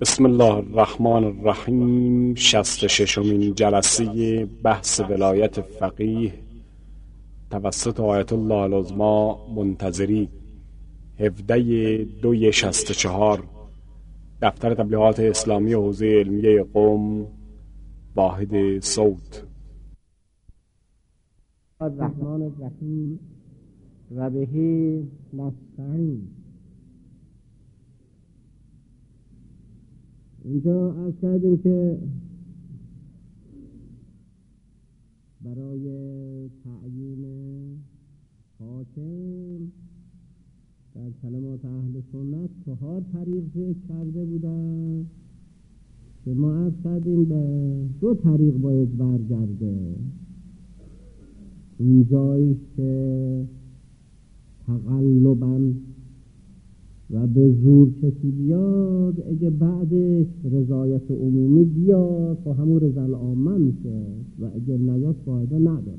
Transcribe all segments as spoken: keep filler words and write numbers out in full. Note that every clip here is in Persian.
بسم الله الرحمن الرحیم. شصت و ششمین جلسه بحث ولایت فقیه توسط آیت الله العظمی منتظری، هفده دوی شصت و چهار، دفتر تبلیغات اسلامی حوزه علمیه قم، واحد صوت. الرحمن الرحیم و بهی نستعین. اینجا عرض کردیم که برای تعیین حاکم در کلمات اهل سنت چهار طریق ذکر کرده بودن که ما عرض کردیم به دو طریق باید برگرده. اینجاییست که تقلباً و به زور کسی بیاد، اگه بعدش رضایت عمومی بیاد و همون رضا العامه میشه و اگه نیاد فایده نداره.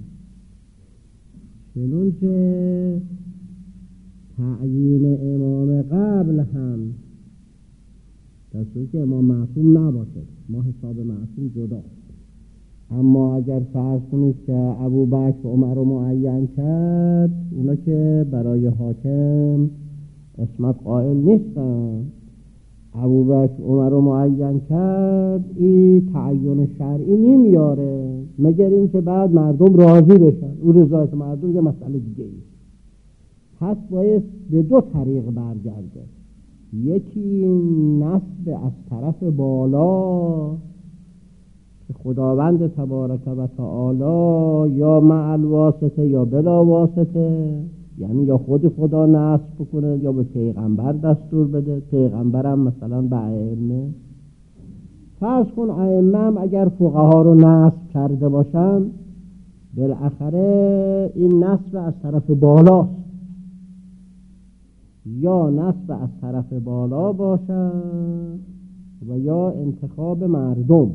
چنانچه تعیین امام قبل هم در صورتی که امام معصوم نباشه، ما حساب معصوم جدا. اما اگر فرض کنید که ابوبکر و عمر رو معین کرد، اونا که برای حاکم اسمت قائل نیستن، ابوبکر عمر رو معین کرد، این تعیین شرعی نمیاره مگر این که بعد مردم راضی بشن. او رضایت مردم یه مسئله دیگه ای. پس باید به دو طریق برگرده. یکی نصب از طرف بالا که خداوند تبارک و تعالی یا مع الواسطه یا بلا واسطه، یعنی یا خود خدا نصب کنه یا به پیغمبر دستور بده. پیغمبرم مثلا به ائمه، فرض کن ائمه هم اگر فقها رو نصب کرده باشن، بالاخره این نصب از طرف بالاست. یا نصب از طرف بالا باشن و یا انتخاب مردم.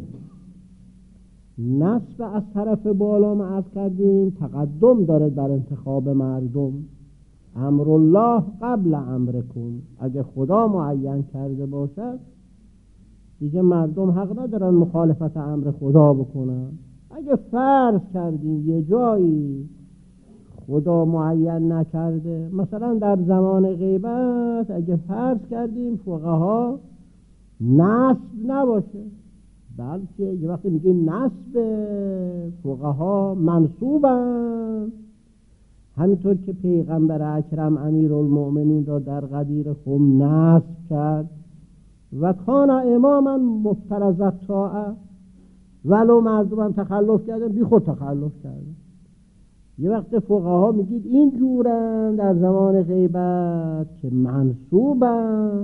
نصب از طرف بالا ما عرض کردیم تقدم داره بر انتخاب مردم. امر الله قبل امرکم، اگه خدا معین کرده باشد دیگه مردم حق ندارن مخالفت امر خدا بکنن. اگه فرض کردیم یه جایی خدا معین نکرده، مثلا در زمان غیبت اگه فرض کردیم فقها نصب نباشه، بلکه یه وقتی میگیم نصب، فقها منصوبن، همینطور که پیغمبر اکرم امیرالمؤمنین را در غدیر خم نصب کرد و کان اماما مفترض الطاعه، ولو مردم هم تخلف کردن بی خود تخلف کردن. یه وقت فقها میگید این جورن در زمان غیبت که منصوبن،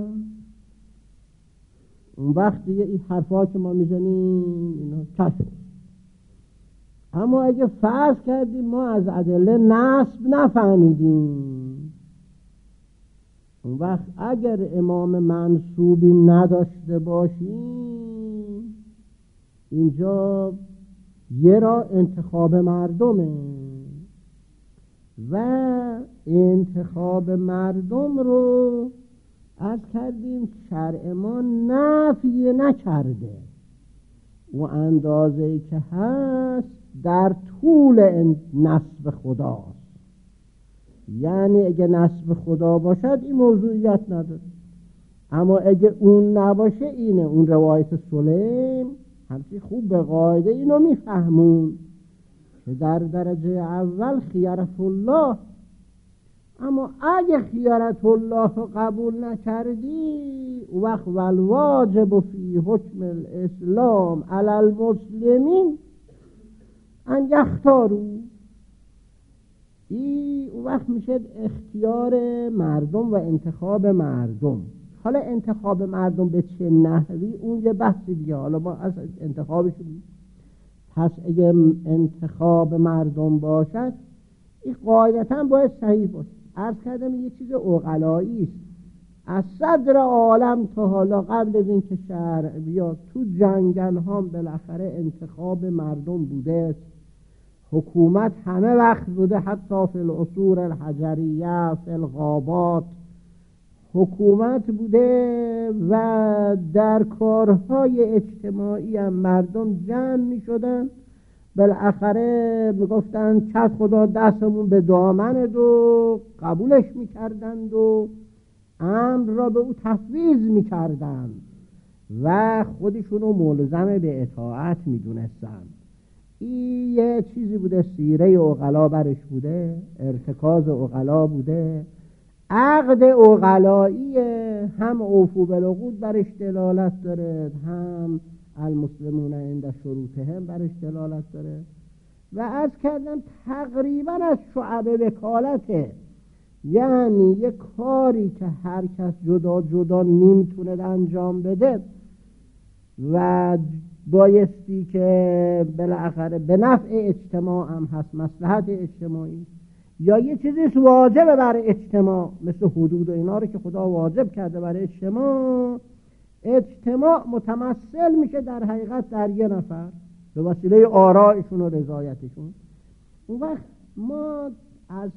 اون وقت دیگه این حرفا که ما میزنیم اینا کشف. اما اگه فرض کردیم ما از ادله نصب نفهمیدیم، اون وقت اگر امام منصوبی نداشته باشیم، اینجا یه را انتخاب مردمه و انتخاب مردم رو عرض کردیم شرع ما نفی نکرده و اندازه‌ای که هست در طول نصب خداست. یعنی اگه نصب خدا باشد این موضوعیت نداره، اما اگه اون نباشه اینه. اون روایت سلیم همچی خوب به قاعده اینو میفهمون که در درجه اول خیارت الله، اما اگه خیارت الله رو قبول نکردی، وقت والواجب فی حکم الاسلام علی المسلمین ان یختارو، این وقت میشه اختیار مردم و انتخاب مردم. حالا انتخاب مردم به چه نحوی اون یه بحثی دیگه، حالا ما از انتخابش بید. پس اگه انتخاب مردم باشد این قاعدتا باید صحیح باشه. عرض کردم یه چیز عقلایی است. از صدر عالم تا حالا قبل از این که شرع بیاد تو جنگل ها بالاخره انتخاب مردم بوده. حکومت همه وقت بوده، حتی فی العصور الحجریه، فی الغابات حکومت بوده و در کارهای اجتماعی هم مردم جمع می شدن، بالاخره می گفتن چت خدا دستمون به دامنه و قبولش می کردند و امر را به او تفویض می کردند و خودشون رو ملزم به اطاعت می دونستند. این یه چیزی بوده، سیره عقلا برش بوده، ارتکاز عقلا بوده، عقد عقلایی، هم اوفو بالعقود برش دلالت داره، هم المسلمون عند شروطهم برش دلالت داره. و از کردم تقریبا از شعب وکالته، یعنی یک کاری که هر کس جدا جدا نمیتونه انجام بده و بایستی که بالاخره به نفع اجتماع هم هست، مصلحت اجتماعی، یا یه چیزی واجبه برای اجتماع مثل حدود و اینا رو که خدا واجب کرده برای اجتماع، اجتماع متمثل میشه در حقیقت در یه نفر به وسیله آرائشون و رضایتشون. اون وقت ما از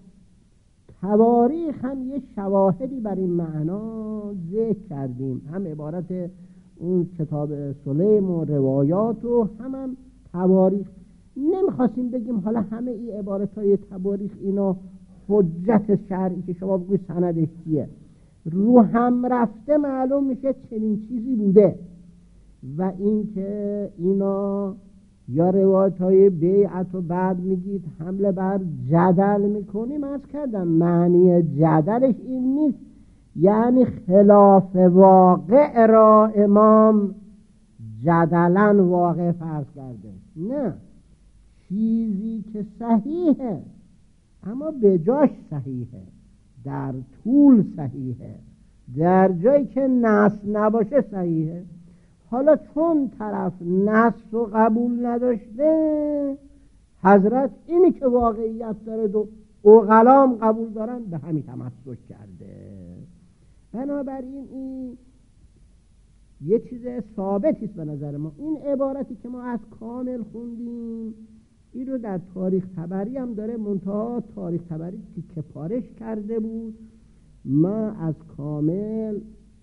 تواریخ هم یه شواهدی بر این معنا ذکر کردیم، هم عبارت اون کتاب سلیم و روایات و هم هم تواریخ. نمیخواستیم بگیم حالا همه این عبارت های تواریخ اینا حجت شرعی که شما بگوید سندش چیه، رو هم رفته معلوم میشه چنین چیزی بوده. و این که اینا یا روایت های بیعت و بعد میگید حمله بر جدل میکنیم، از کردم معنی جدلش این نیست یعنی خلاف واقع را امام جدلن واقع فرض کرده، نه، چیزی که صحیحه اما به جاش صحیحه، در طول صحیحه، در جایی که نص نباشه صحیحه. حالا چون طرف نص رو قبول نداشته، حضرت اینی که واقعیت داره دو عقلام قبول دارن به همین تمسک کرده. بنابراین این یه چیز ثابتی است به نظر ما. این عبارتی که ما از کامل خوندیم این رو در تاریخ طبری هم داره، منتها تاریخ طبری تیکه پارش کرده بود. ما از کامل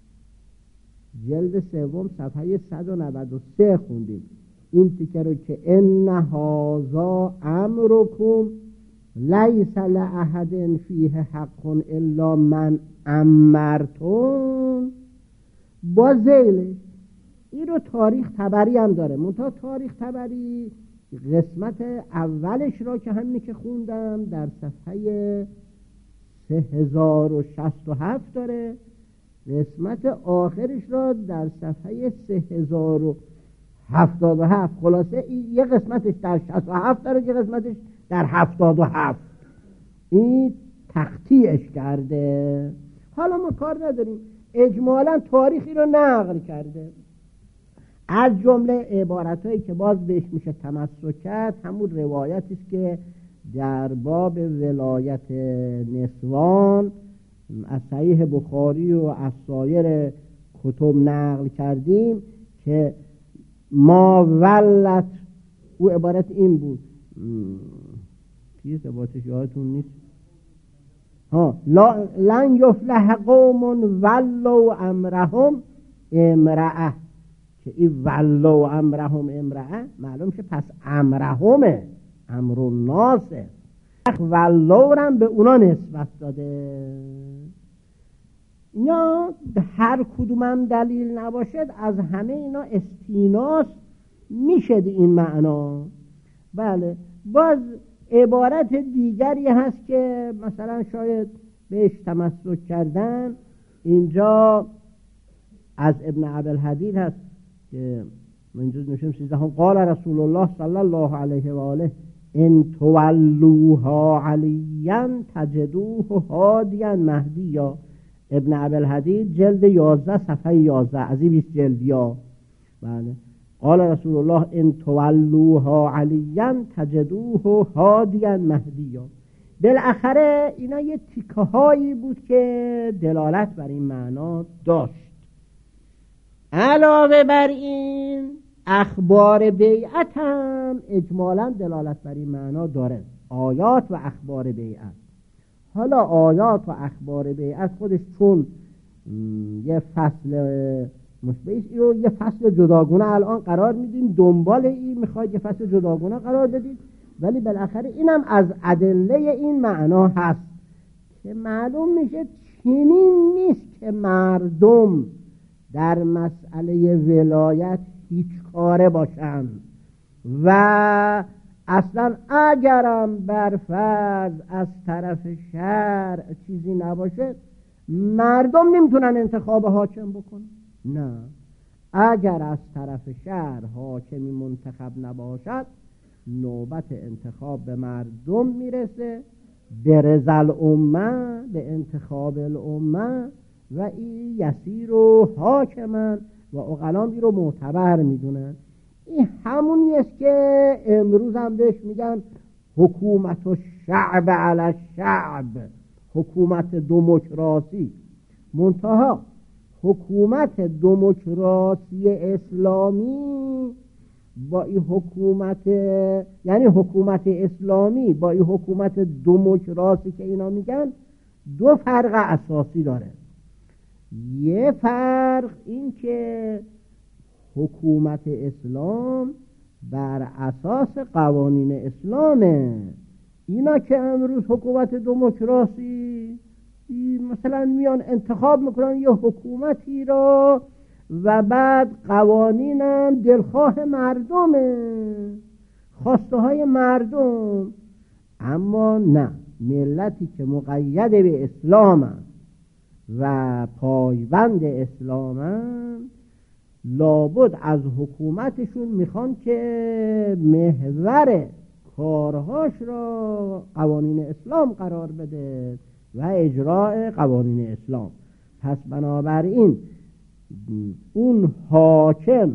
جلد سوم صفحه صد و نود و سه خوندیم این تیکه رو که ان هذا امرکم لیس لاحد فیه حق الا من امرتم، با ذیلش. این رو تاریخ طبری هم داره، منتها تاریخ طبری قسمت اولش را که همینی که خوندم در صفحه سه هزار و شصت و هفت داره، قسمت آخرش را در صفحه سه هزار و هفتاد و هفت. خلاصه یه قسمتش در شصت و هفت داره، یه قسمتش در هفتاد و هفت. این تقطیعش کرده. حالا ما کار نداریم، اجمالا تاریخی رو نقل کرده. از جمله عبارتایی که باز بهش میشه تمسک کرد همون روایتی است که در باب ولایت نسوان از صحیح بخاری و از سایر کتب نقل کردیم که ما ولت، او عبارت این بود، چیز عبارتش یادتون نیست، ها لن یفلح قوم ولوا امرهم امرأه، که این ولوا امرهم امرأه معلوم شه پس امرهمه، امر الناسه، ولوا هم به اونا نسبت داده. اینا هر کدومم دلیل نباشد از همه اینا استیناس میشد این معنا. بله، باز عبارت دیگری هست که مثلا شاید بهش تمسک کردن، اینجا از ابن عبدالحدید هست که منجز نشم سیزدهم قال رسول الله صلی الله علیه و آله ان تولوها علیا تجدوه هادیا مهدیا. ابن عبدالحدید جلد یازده صفحه یازده از این بیست جلدیا. بله، قال رسول الله ان تولوها علیا تجدوه هادیا مهدیا. بالاخره اینا یه تیکه هایی بود که دلالت بر این معنا داشت. علاوه بر این اخبار بیعت هم اجمالا دلالت بر این معنا داره، آیات و اخبار بیعت. حالا آیات و اخبار بیعت خودش چون یه فصل مشبهش رو یه فصل جداگونه الان قرار میدیم، دنبال این میخواید یه فصل جداگونه قرار بدید، ولی بالاخره اینم از ادله این معنا هست که معلوم میشه چنین نیست که مردم در مسئله ولایت هیچ کاره باشند و اصلا اگرم بر فرض از طرف شرع چیزی نباشه مردم نمیتونن انتخاب حاکم بکنن. نه، اگر از طرف شرع حاکمی منتخب نباشد نوبت انتخاب به مردم میرسه، به رضا الامه، به انتخاب الامه، و این یسیر و حاکمن و عقلام این رو معتبر میدونن. این همونی است که امروز هم بهش میگن حکومت و شعب علی الشعب، حکومت دموکراسی. منتها حکومت دموکراسی اسلامی با این حکومت، یعنی حکومت اسلامی با این حکومت دموکراسی که اینا میگن دو فرق اساسی داره. یه فرق این که حکومت اسلام بر اساس قوانین اسلامه. اینا که امروز حکومت دموکراسی مثلا میان انتخاب میکنن یه حکومتی را و بعد قوانینم دلخواه مردمه، خواسته های مردم. اما نه، ملتی که مقید به اسلامن و پایبند اسلامن لابد از حکومتشون میخوان که محور کارهاش را قوانین اسلام قرار بده و اجراء قوانین اسلام. پس بنابراین اون حاکم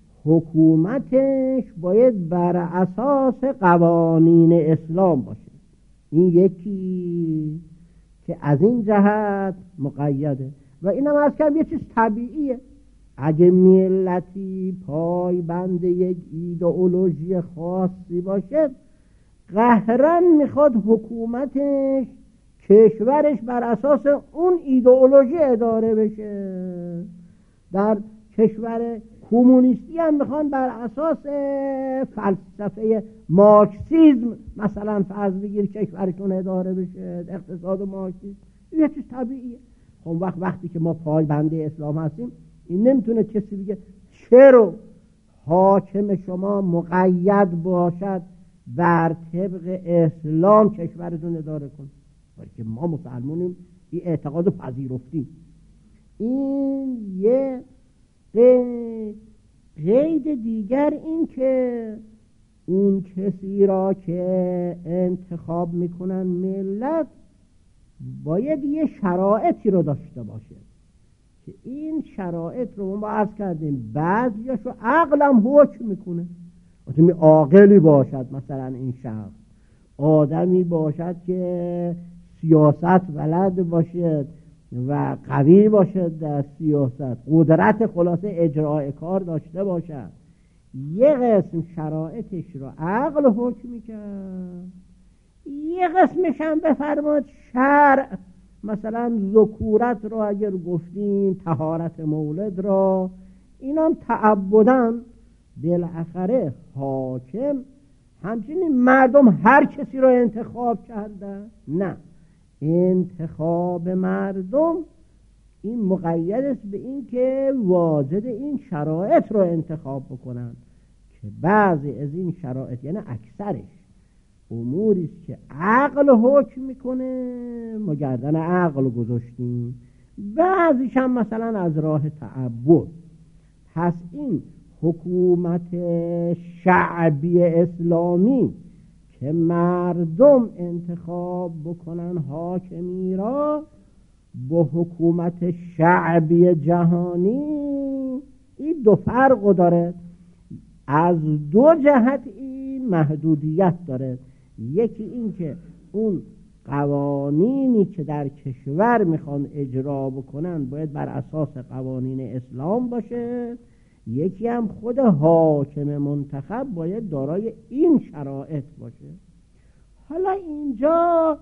حکومتش باید بر اساس قوانین اسلام باشه. این یکی که از این جهت مقیده و اینم از کم یه چیز طبیعیه. اگه ملتی پای بند یک ایدئولوژی خاصی باشه قهرن میخواد حکومتش کشورش بر اساس اون ایدئولوژی اداره بشه. در کشور کمونیستی هم میخوان بر اساس فلسفه مارکسیسم مثلا فرض بگیر کشورشون اداره بشه، اقتصاد مارکسیسم. یه چیز طبیعیه. خب وقت وقتی که ما پای بنده اسلام هستیم این نمیتونه کسی بگه چرا حاکم شما مقید باشد بر طبق اسلام کشورتون اداره کن، بلکه ما مسلمانیم این اعتقاد پذیرفتیم. این یه قید دیگر این که اون کسی را که انتخاب میکنن ملت باید یه شرایطی رو داشته باشه که این شرایط رو ما عرض کردیم بعضیاشو عقلم حکم میکنه. آدمی عاقلی باشد، مثلا این شخص آدمی باشد که سیاست بلد باشد و قوی باشد در سیاست، قدرت خلاصه اجرای کار داشته باشد. یه قسم شرایطش رو عقل حکم میکرد، یه قسمش هم بفرماد شرع، مثلا ذکورت رو اگر گفتیم، طهارت مولد را، اینام تعبدن. بالاخره حاکم همچنین مردم هر کسی رو انتخاب کرده؟ نه، انتخاب مردم این مقید است به این که واجد این شرایط رو انتخاب بکنن که بعضی از این شرایط، یعنی اکثرش اموری است که عقل حکم میکنه، ما گردن عقل گذاشتیم، بعضیش هم مثلا از راه تعبد. پس این حکومت شعبی اسلامی که مردم انتخاب بکنن حاکمی را با حکومت شعبی جهانی، این دو فرق داره. از دو جهت این محدودیت داره. یکی این که اون قوانینی که در کشور میخوان اجرا بکنن باید بر اساس قوانین اسلام باشه، یکی هم خود حاکم منتخب باید دارای این شرایط باشه. حالا اینجا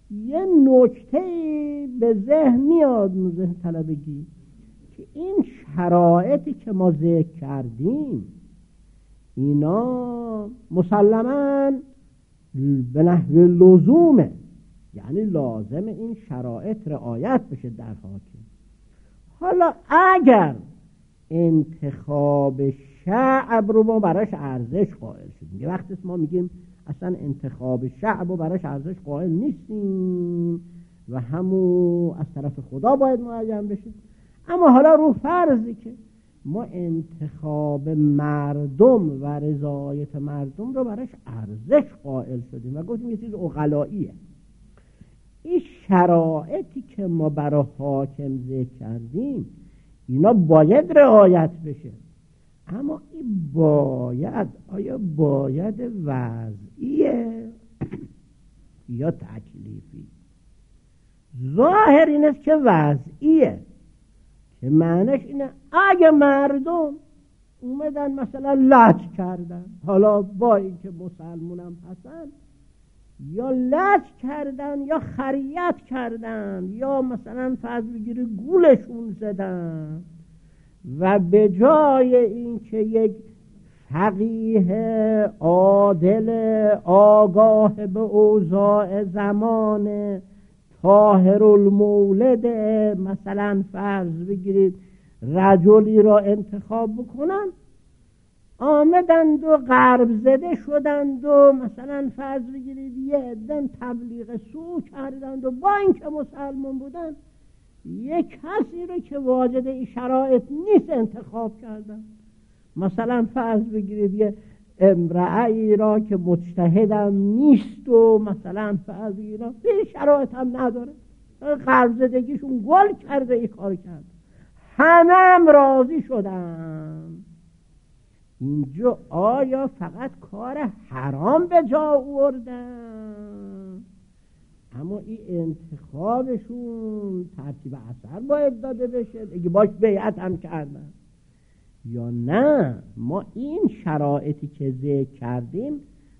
یه نکته به ذهن میاد، ذهن طلبگی، که این شرایطی که ما ذکر کردیم اینا مسلماً به نحو لزومه، یعنی لازم این شرایط رعایت بشه در حاکم. حالا اگر انتخاب شعب رو ما براش ارزش قائل شدیم، یه وقتی ما میگیم اصلا انتخاب شعب رو براش ارزش قائل نیستیم و همون از طرف خدا باید معین بشه، اما حالا رو فرضی که ما انتخاب مردم و رضایت مردم رو براش ارزش قائل شدیم و گفتیم یه چیز عقلاییه، این شرایطی که ما برای حاکم ذکر کردیم اینا باید رعایت بشه، اما این باید، آیا باید وضعیه یا تکلیفی؟ ظاهر این است که وضعیه، که معنیش اینه اگه مردم اومدن مثلا لج کردن، حالا با اینکه مسلمونم هستن، یا لج کردن یا خریت کردن یا مثلا فرض بگیری گولشون زدن و به جای اینکه یک فقیه عادل آگاه به اوضاع زمان طاهر المولد مثلا فرض بگیرید رجلی را انتخاب بکنن، آمدند و غرب زده شدند و مثلا فرض بگیرید یه عدن تبلیغ سو کردند و با اینکه مسلمان بودن یک کسی رو که واجد این شرایط نیست انتخاب کردن، مثلا فرض بگیرید یه امرأه‌ای را که مجتهدم نیست و مثلا فرض بگیرید این شرایط هم نداره، غرب زدگیشون گل کرده این کار کرد، همه هم راضی شدن. اینجا آیا فقط کار حرام به جا آوردن؟ اما این انتخابشون ترتیب اثر باید داده بشه، اگه باش بیعت هم کردن یا نه؟ ما این شرایطی که ذکر کردیم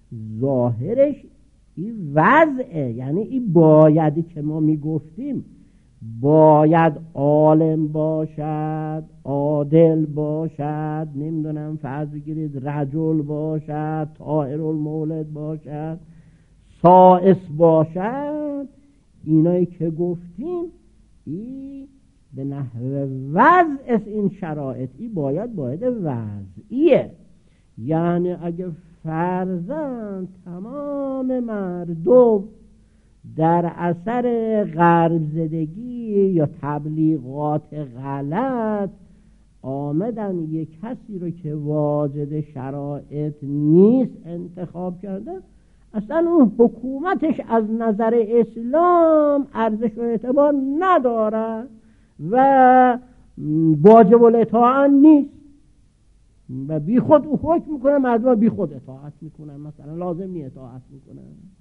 ظاهرش این وضعه، یعنی این بایدی که ما میگفتیم باید عالم باشد، عادل باشد، نمیدونم فرض بگیرید رجل باشد، طاهر المولد باشد، سائس باشد، اینایی که گفتیم این به نحو وضع این شرایط این باید باید وضعیه، یعنی اگه فرضاً تمام مردم در اثر غرب زدگی یا تبلیغات غلط آمدن یک کسی رو که واجد شرایط نیست انتخاب کردن، اصلا اون حکومتش از نظر اسلام ارزش و اعتبار نداره و واجب الاطاعت نیست و بی خود او حکم میکنه، مردم بی خود اطاعت میکنن، مثلا لازم نی اطاعت میکنن.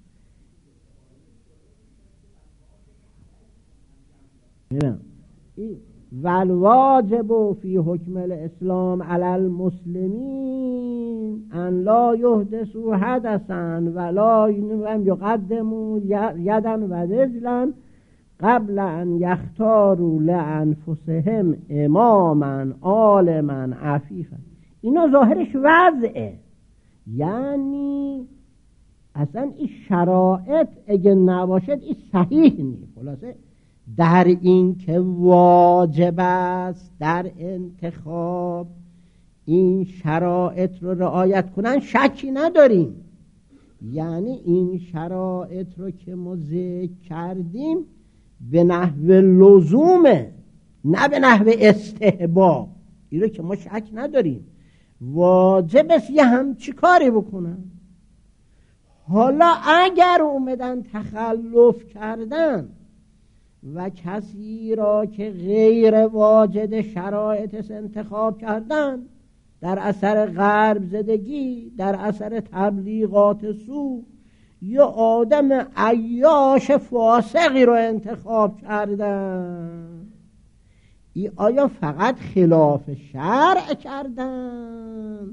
والواجب فی حکم الاسلام علی المسلمین ان لا یحدثوا حدثا ولا یقدموا یدا و رجلا قبل ان یختاروا لانفسهم اماما عالما عفیفا. اینا ظاهرش وضعه، یعنی اصلا این شرایط اگه نباشد این صحیح نیست. خلاصه در این که واجب است در انتخاب این شرایط رو رعایت کنن شکی نداریم، یعنی این شرایط رو که ما ذکر کردیم به نحو لزومه نه به نحو استحباب، این رو که ما شک نداریم، واجب است یه همچی کاری بکنن. حالا اگر اومدن تخلف کردن و کسی را که غیر واجد شرایط انتخاب کردن در اثر غرب زدگی، در اثر تبلیغات سو، یا آدم عیاش فاسقی رو انتخاب کردن، ای آیا فقط خلاف شرع کردن،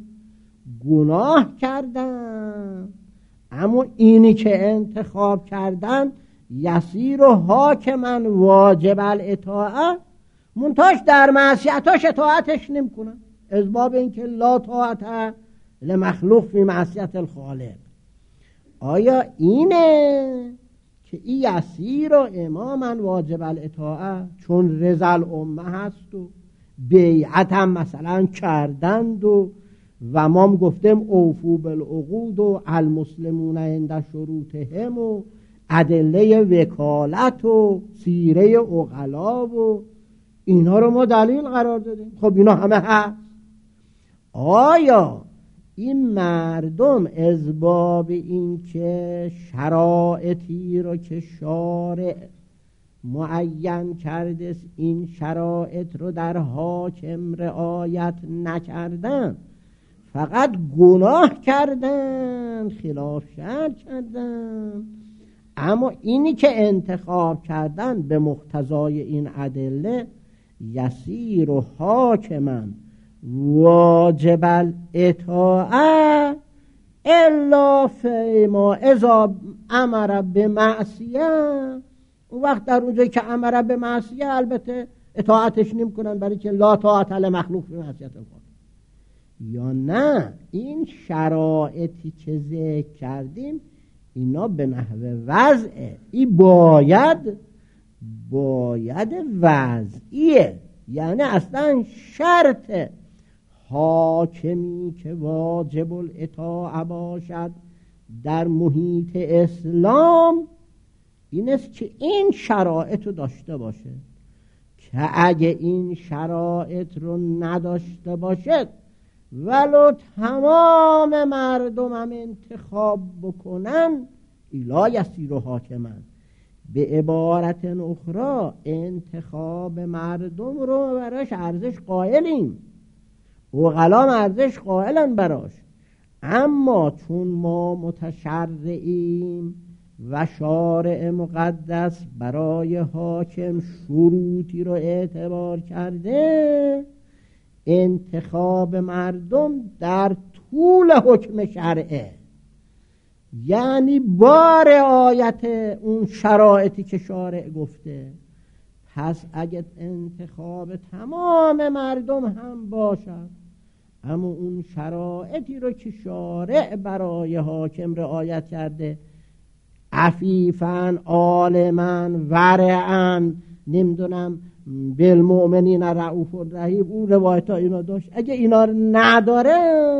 گناه کردن، اما اینی که انتخاب کردن یسیر و حاکما واجب الاطاعه، منتاش در معصیتاش اطاعتش نمی کنن، از باب اینکه لا طاعت لمخلوق فی معصیت الخالق. آیا اینه که این یسیر و اماما واجب الاطاعه چون رضا الامه هست و بیعت هم مثلا کردند و و ما هم گفتیم اوفو بالعقود و المسلمون عند شروطهم و ادله وکالت و سیره عقلا و اینا رو ما دلیل قرار دادیم؟ خب اینا همه هست. آیا این مردم از باب این که شرایطی رو که شارع معین کرده این شرایط رو در حاکم رعایت نکردن، فقط گناه کردن، خلاف شرع کردن، اما اینی که انتخاب کردن به مقتضای این ادله یسیر و حاکما واجب الاطاعه الا فیما اذا امر بمعصیه، اون وقت در اونجایی که امر بمعصیه البته اطاعتش نمی کنن، برای که لا طاعت لمخلوق فی معصیت الخالق. یا نه این شرایطی که ذکر کردیم اینا به نحو وضعه، این باید باید وضعیه، یعنی اصلا شرط حاکمی که واجب الاطاعه باشد در محیط اسلام این است که این شرایط رو داشته باشه، که اگه این شرایط رو نداشته باشد ولو تمام مردم هم انتخاب بکنن الا یسیر و حاکمن. به عبارت اخرى انتخاب مردم رو براش ارزش قائلیم، عقلا ارزش قائلن براش، اما چون ما متشرعیم و شارع مقدس برای حاکم شروطی رو اعتبار کرده، انتخاب مردم در طول حکم شرعه، یعنی با رعایت اون شرایطی که شارع گفته. پس اگه انتخاب تمام مردم هم باشد اما اون شرایطی رو که شارع برای حاکم رعایت کرده، عفیفاً، عالماً، ورعاً، نمیدونم بالمؤمنین رؤوف رحیم، اون روایت ها اینا داشت، اگه اینا رو نداره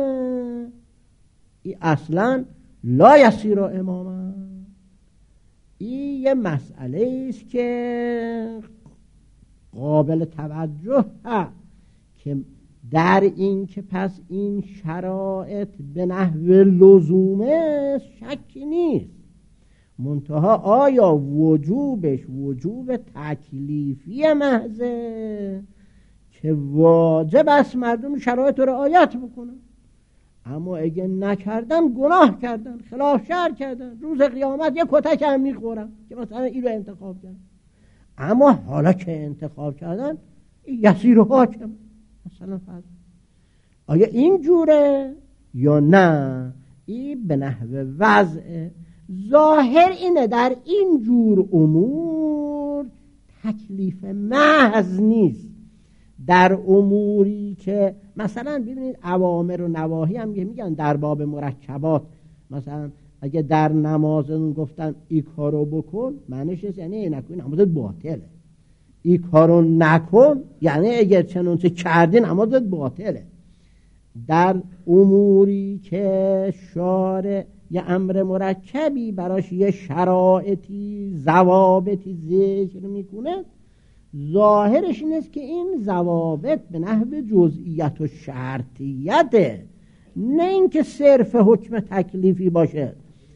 ای اصلا لا یسیر اماما. این یه مسئله است که قابل توجه هست که در این که پس این شرایط به نحو لزومه شکی نیست، منتها آیا وجوبش وجوب تکلیفی محضه که واجب است مردم شرایط رو رعایت بکنن، اما اگه نکردن گناه کردن، خلاف شرع کردن، روز قیامت یک کتک هم میخورن که مثلا این رو انتخاب کردن. اما حالا که انتخاب کردن یسیر و حاکم مثلا فرض، آیا این جوره یا نه؟ این به نحو وضع ظاهر اینه در این جور امور تکلیف محض نیست. در اموری که مثلا ببینید اوامر و نواهی هم میگن در باب مرکبات، مثلا اگه در نماز گفتن ای کارو بکن معنیش یعنی ای نکن نمازت باطله، ای کارو نکن یعنی اگه چنانچه کردی نمازت باطله. در اموری که شارع یه امر مرکبی براش یه شرایطی ضوابطی ذکر میکنه، ظاهرش این است که این ضوابط به نحو جزئیت و شرطیته، نه اینکه صرف حکم تکلیفی باشه.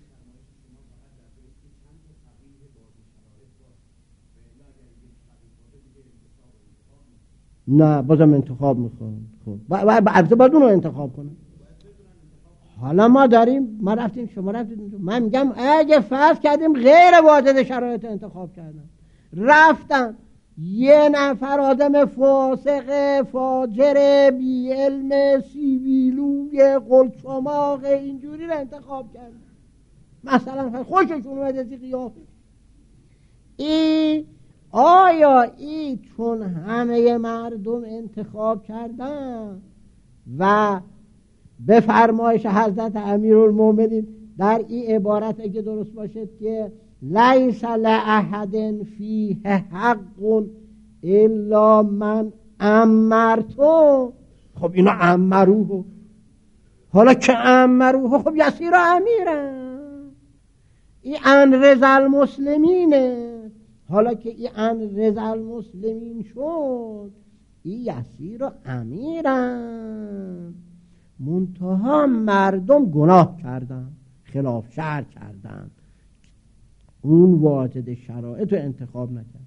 نه بازم انتخاب میکنم. خب البته باید اون رو انتخاب کنم. حالا ما داریم، ما رفتیم شما رفتیم، من میگم اگه فرض کردیم غیر واجد شرایط انتخاب کردن، رفتن یه نفر آدم فاسق فاجر بی علم سیبیلوی قلچماق اینجوری رو انتخاب کردن، مثلا خوششون اومد از قیافه، ای آیا ای چون همه مردم انتخاب کردن و به فرمایش حضرت امیرالمومنین در این عبارت اگه درست باشد که لیس لأحد فیه حق الا من امرتو، خب اینا امروه، حالا که امروه خب یسیر امیرن، این ان رضا المسلمینه، حالا که این ان رضا المسلمین شد این یسیر امیرن. منتها مردم گناه کردن، خلاف شرع کردن، اون واجد شرایط رو انتخاب نکرد.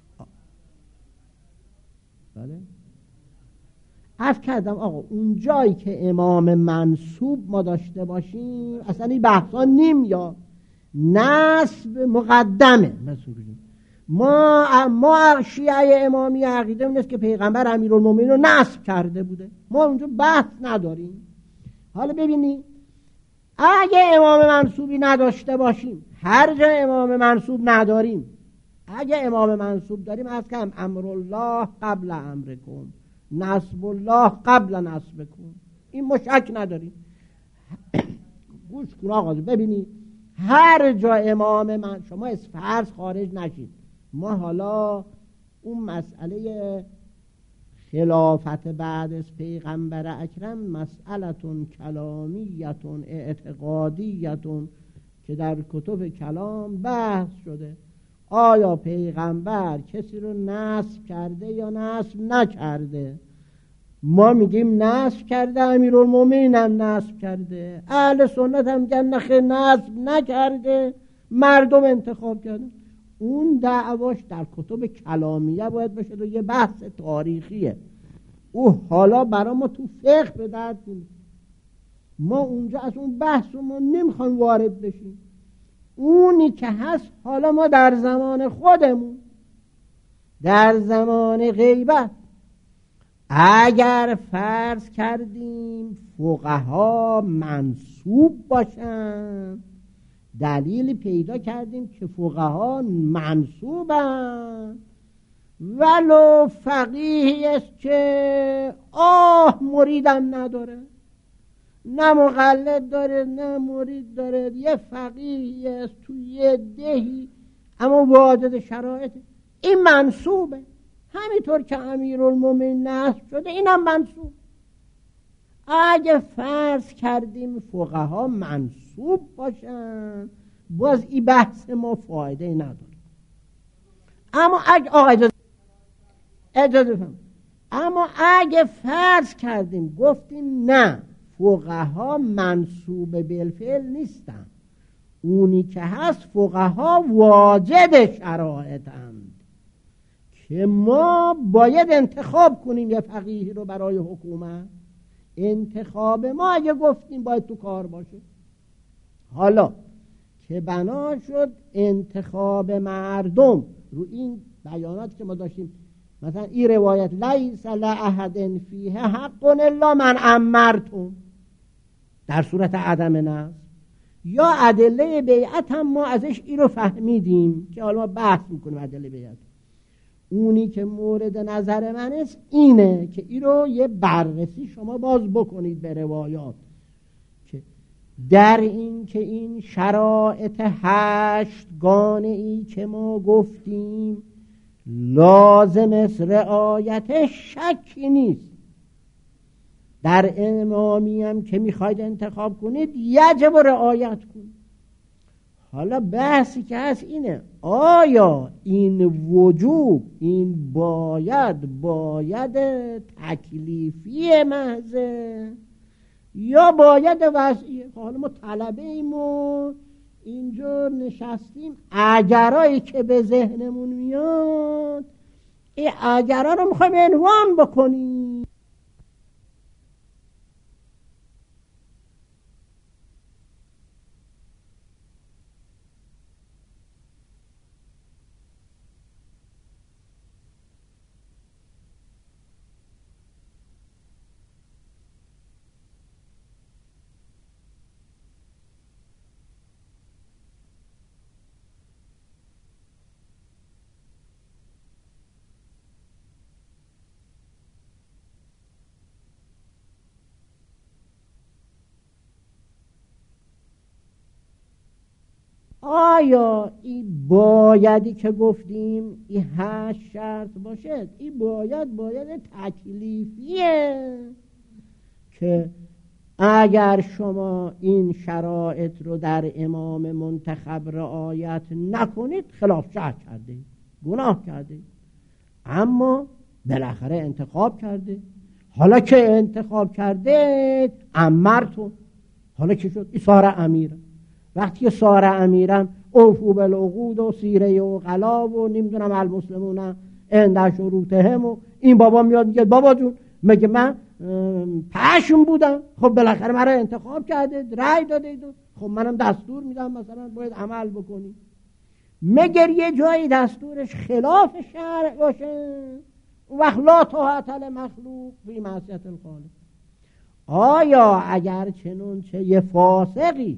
بله عرض کردم آقا اون جایی که امام منصوب ما داشته باشیم اصلا این بحثا نیم یا نسب مقدمه. ما ما شیعه امامی عقیده نیست که پیغمبر امیرالمومنین رو نسب کرده بوده، ما اونجا بحث نداریم. حالا ببینید اگه امام منصوبی نداشته باشیم، هر جا امام منصوب نداریم، اگه امام منصوب داریم از کم امرالله قبل امرکم، نصب الله قبل نصبکم، این مشک نداریم. گوش کن آقا ببینید هر جا امام من، شما از فرض خارج نشید، ما حالا اون مسئله خلافت بعد از پیغمبر اکرم مسئلتون کلامیتون اعتقادیتون که در کتب کلام بحث شده، آیا پیغمبر کسی رو نصب کرده یا نصب نکرده؟ ما میگیم نصب کرده، امیرالمومنین هم نصب کرده، اهل سنت هم میگن نخیر نصب نکرده، مردم انتخاب کردن. اون دعواش در کتب کلامیه باید بشه و یه بحث تاریخیه، او حالا برای ما تو فقه به درد نمی‌خوره. ما اونجا از اون بحث رو ما نمیخوایم وارد بشیم. اونی که هست حالا ما در زمان خودمون، در زمان غیبت، اگر فرض کردیم فقها منسوب باشن، دلیل پیدا کردیم که فقها منسوبن، ولو فقیهی است که آه مریدم نداره، نه مقلد داره نه مرید داره، یه فقیهی است تو یه دهی اما واجد شرایط، این منسوبه. همینطور که امیرالمومنین نصب شده اینم منسوب. اگه فرض کردیم فقها منسوب باشن باز این بحث ما فایده نداره. اما اگه آقا اجازه اجازه فهم. اما اگه فرض کردیم گفتیم نه فقها منسوب بالفعل نیستن، اونی که هست فقها واجد شرایطند که ما باید انتخاب کنیم یه فقیهی رو برای حکومت، انتخاب ما اگه گفتیم باید تو کار باشه. حالا که بنا شد انتخاب مردم رو این بیانات که ما داشتیم، مثلا این روایت لیس لأحد فیه حق الا من امرتم در صورت عدم نصب، یا ادله بیعت هم ما ازش این رو فهمیدیم که حالا ما بحث میکنیم ادله بیعت. اونی که مورد نظر من است اینه که این رو یه بررسی شما باز بکنید به روایات که در این که این شرایط هشت گانه ای که ما گفتیم لازم است رعایت شکی نیست. در امامی هم که میخواید انتخاب کنید یجب رعایت کنید. حالا بحثی که هست اینه آیا این وجوب، این باید باید تکلیفی محضه یا باید وضعیه؟ حالا ما طلبه ایم و اینجا نشستیم، اگرایی که به ذهنمون میاد این اگرها رو میخوایم عنوان بکنیم. آیا این بایدی که گفتیم این هشت شرط باشد، این باید باید تکلیفیه که اگر شما این شرایط رو در امام منتخب رعایت نکنید خلاف شرع کرده، گناه کرده. اما بالاخره انتخاب کرده. حالا که انتخاب کرده امرتون، حالا که شد ساره امیرا. وقتی ساره امیرا اوفو بالعقود و سیره و قلا و نمیدونم المسلمون عند شروطهم و این بابا میاد میگه بابا جون مگه من پشم بودم؟ خب بالاخره مرا انتخاب کرده، رأی داده، خب منم دستور میدم مثلا باید عمل بکنی. مگر یه جایی دستورش خلاف شرع باشه وقت لا طاعت لمخلوق فی معصیت الخالق. آیا اگر چنانچه یه فاسقی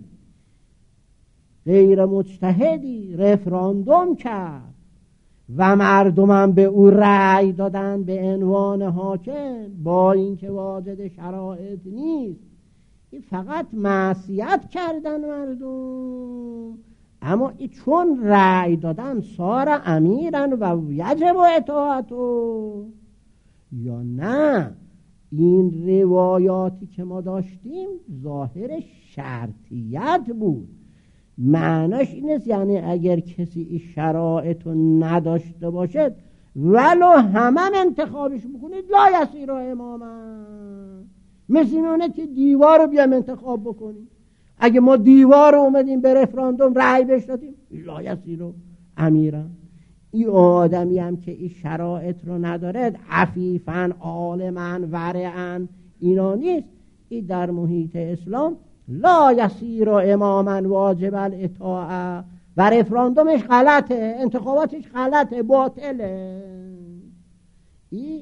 غیر مجتهدی رفراندوم کرد و مردمم به او رأی دادن به عنوان حاکم با اینکه واجد شرایط نیست، این فقط معصیت کردن مردم، اما ای چون رأی دادن سار امیرن و یجب اطاعتو، یا نه این روایاتی که ما داشتیم ظاهر شرطیت بود. معناش این است یعنی اگر کسی این شرایط رو نداشته باشد ولو همم انتخابش بکنید لا یسیر اماما، مثل اینه که دیوار رو بیام انتخاب بکنیم. اگه ما دیوار رو اومدیم به رفراندوم رأی بهش دادیم لا یسیر امیرا. این آدمی هم که این شرایط رو نداره عفیفن عالمن ورعن اینا نیست، این در محیط اسلام لا یسیر اماما واجب الاطاعه و رفراندومش غلطه، انتخاباتش غلطه، باطله. ای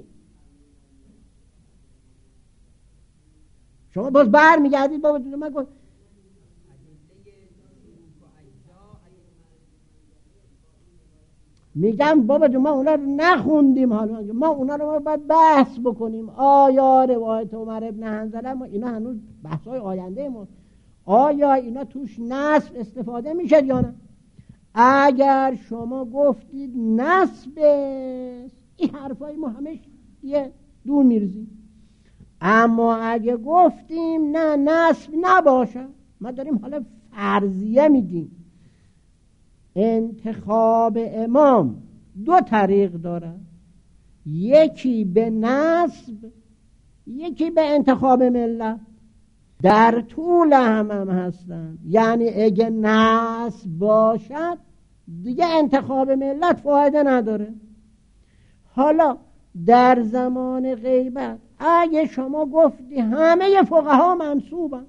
شما باز بر میگردید بابا جون من گفت میگم بابا جون ما اونا رو نخوندیم، حالا ما اونا رو باید بحث بکنیم. آیا روایت عمر ابن حنظله ما اینا هنوز بحثای آینده ما، آیا اینا توش نسب استفاده میشه یا نه؟ اگر شما گفتید نسب، این حرفای ما همش یه دور میرزیم. اما اگه گفتیم نه نسب نباشه، ما داریم حالا فرضیه میگیم. انتخاب امام دو طریق داره، یکی به نسب، یکی به انتخاب ملت. در طول هم هم هستن، یعنی اگه نسب باشد دیگه انتخاب ملت فایده نداره. حالا در زمان غیبت اگه شما گفتی همه فقها منصوبن،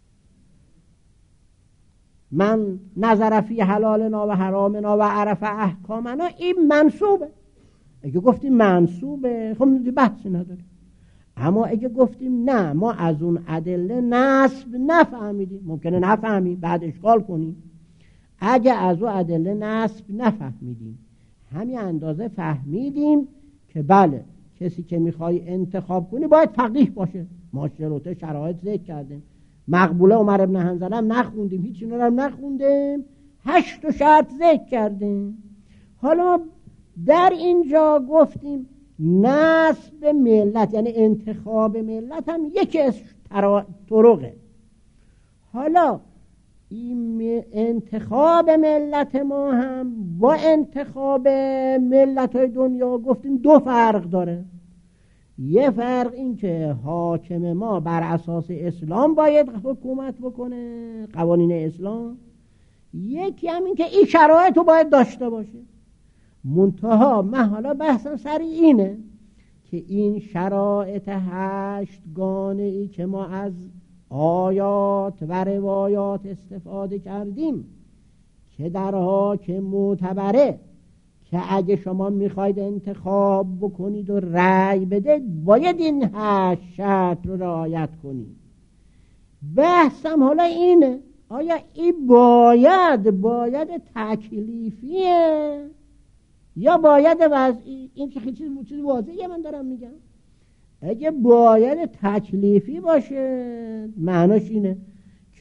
من نظر فی حلالنا و حرامنا و عرف احکامنا، این منصوبه. اگه گفتیم منصوبه خب بحثی نداره. اما اگه گفتیم نه ما از اون ادله نسب نفهمیدیم، ممکنه نفهمیم بعد اشکال کنیم. اگه از اون ادله نسب نفهمیدیم، همین اندازه فهمیدیم که بله کسی که میخوای انتخاب کنی باید فقیه باشه. ما شروط شرایط ذکر کردیم. مقبوله عمر ابن حنظله هم نخوندیم، هیچ اینا هم نخوندیم، هشت و شرط ذکر کردیم. حالا در اینجا گفتیم نسب ملت یعنی انتخاب ملت هم یکی از طرقه. حالا این انتخاب ملت ما هم با انتخاب ملت های دنیا گفتیم دو فرق داره. یه فرق این که حاکم ما بر اساس اسلام باید حکومت بکنه، قوانین اسلام. یکی هم این که این شرایط رو باید داشته باشه. منتها من حالا بحثم سر اینه که این شرایط هشتگانه ای که ما از آیات و روایات استفاده کردیم که در حاکم معتبره که اگه شما میخواید انتخاب بکنید و رأی بده باید این هشت شرط رو رعایت کنید. بحثم حالا اینه آیا این باید باید تکلیفیه یا باید وضعی؟ این که چیز چیز واضحه من دارم میگم. اگه باید تکلیفی باشه معناش اینه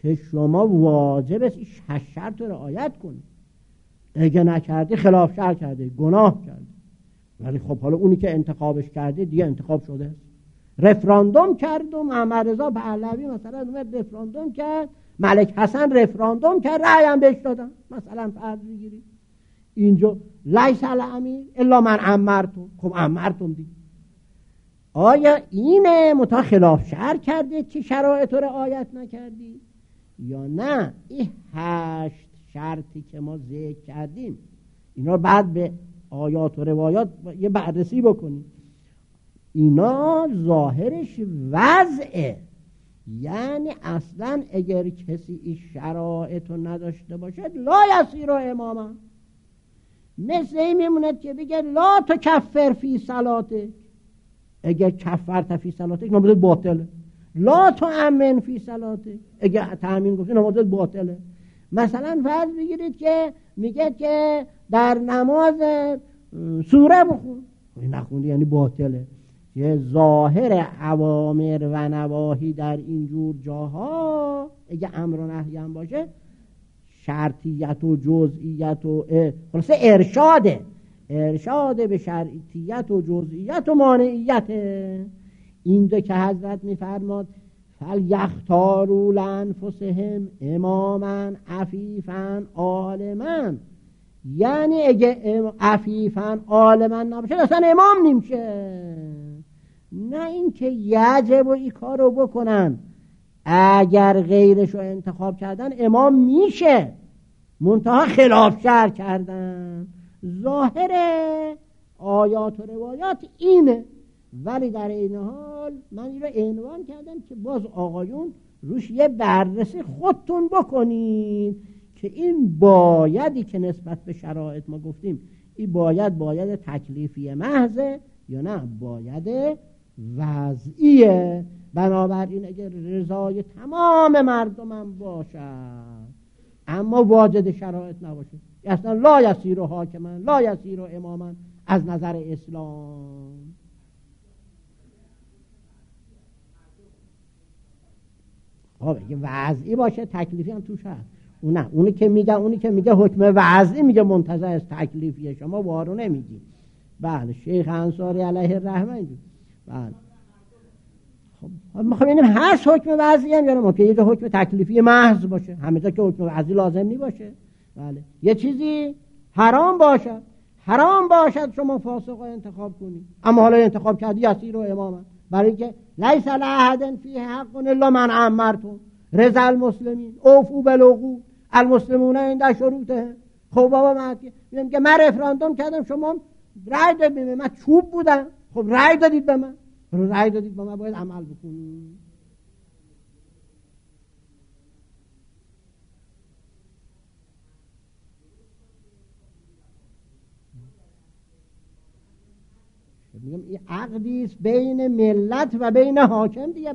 که شما واجب است این شش شرط رو رعایت کنید. اگه نکردی خلاف شرع کرده، گناه کرده. ولی خب حالا اونی که انتخابش کرده دیگه انتخاب شده. رفراندوم کرد و محمد رضا پهلوی مثلا اومد رفراندوم کرد، ملک حسن رفراندوم کرد، رأی هم بهش دادن. مثلا فرض بگیرید اینجا لیس الامیر الا من امرتم. خب امرتم دیگه. آیا اینه متا خلاف شرع کرده که شرایط رو رعایت نکردی یا نه این هشت شرطی که ما ذکر کردیم اینا بعد به آیات و روایات یه بررسی بکنیم. اینا ظاهرش وضعه، یعنی اصلا اگر کسی این شرایط رو نداشته باشه لا یصیر اماما. مثل این میموند که بگه لا تکفر فی صلاته، اگر کفرت فی صلاته نماز باطله. لا تؤمن فی صلاته، اگر تأمین گفتی نماز باطله. مثلا فرض بگیرید که میگه که در نماز سوره بخون، نخوندی یعنی باطله. یه ظاهر اوامر و نواهی در اینجور جاها اگه امر و نهی هم باشه شرطیت و جزئیت و خلاصه ارشاده ارشاد به شرطیت و جزئیت و مانعیت. این دو که حضرت میفرماد فلیختاروا لانفسهم اماما عفیفا عالما، یعنی اگه عفیفا عالما نباشه اصلا امام نمیشه. نه اینکه یجب و این کار رو بکنن، اگر غیرش رو انتخاب کردن امام میشه، منتها خلاف شرع کردن. ظاهر آیات و روایات اینه، ولی در این حال من این رو عنوان کردم که باز آقایون روش یه بررسی خودتون بکنید که این بایدی که نسبت به شرایط ما گفتیم این باید باید تکلیفی محضه یا نه باید وضعیه. بنابراین اگر رضای تمام مردمم باشد اما واجد شرایط نباشه اصلا لا یصیر حاکما لا یصیر اماما از نظر اسلام. خب اگه وضعی باشه تکلیفی هم توش هست. اون نه اونی که میگه اونی که میگه حکم وضعی میگه منتزع از تکلیفیه، شما وارو نمیگی. بله شیخ انصاری علیه الرحمه. بله خب ما خب ببینیم هست حکم وضعی هم یا نه، ممکنه یه جا حکم تکلیفی محض باشه، همه جا که حکم وضعی لازم نی باشه. بله یه چیزی حرام باشد حرام باشد شما فاسق انتخاب کنی، اما حالا انتخاب کردی یسیر و اماما، برای که لیس لأحد فیه حق الا من امرتم رضا المسلمین اوفوا بالعقود المسلمون عند شروطهم. خب بابا من میگم که من رفراندوم کردم شما رأی دادید به من، چوب بودم، خب رأی دادید به من، رأی دادید به من باید عمل بکنید. میگم این عقدی است بین ملت و بین حاکم دیگه.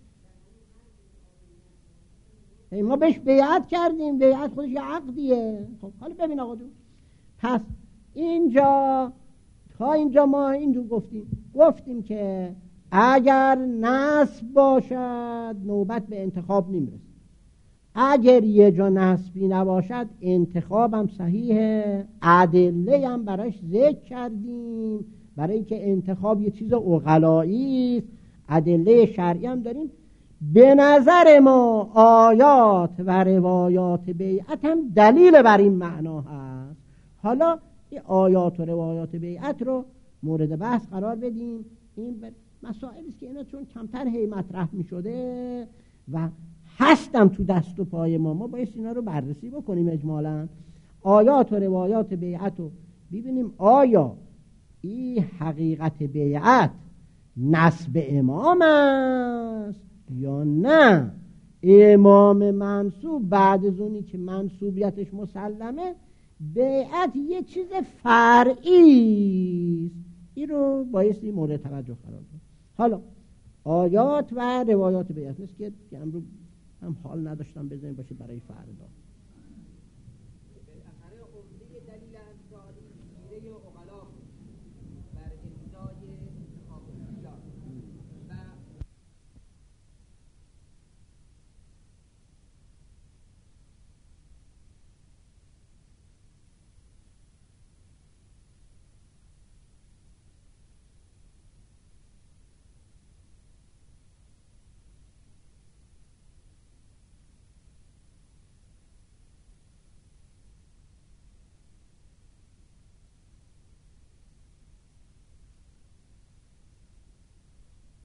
بی... ما بهش بیعت کردیم، بیعت خودش یه عقدیه. خب حالا ببین آقا جون، پس اینجا تا اینجا ما اینجا گفتیم گفتیم که اگر نسب باشد نوبت به انتخاب نمیرسه، اگر یه جا نسبی نباشد انتخابم صحیحه. ادله هم براش ذکر کردیم، برای اینکه انتخاب یه چیز عقلایی است. ادله شرعی هم داریم. به نظر ما آیات و روایات بیعت هم دلیل بر این معنا هست. حالا این آیات و روایات بیعت رو مورد بحث قرار بدیم. این مسائلی است که اینا چون کمتر هی مطرح می شده و هستم تو دست و پای ما، ما باید اینا رو بررسی بکنیم اجمالا. آیات و روایات بیعت رو ببینیم آیا این حقیقت بیعت نسب امام است یا نه امام منصوب بعد از اونی که منصوبیتش مسلمه بیعت یه چیز فرعی است. این رو بایستی مورد توجه قرار بدیم. حالا آیات و روایات بیعت نیست که امروز هم حال نداشتم بزنیم باشه برای فردا.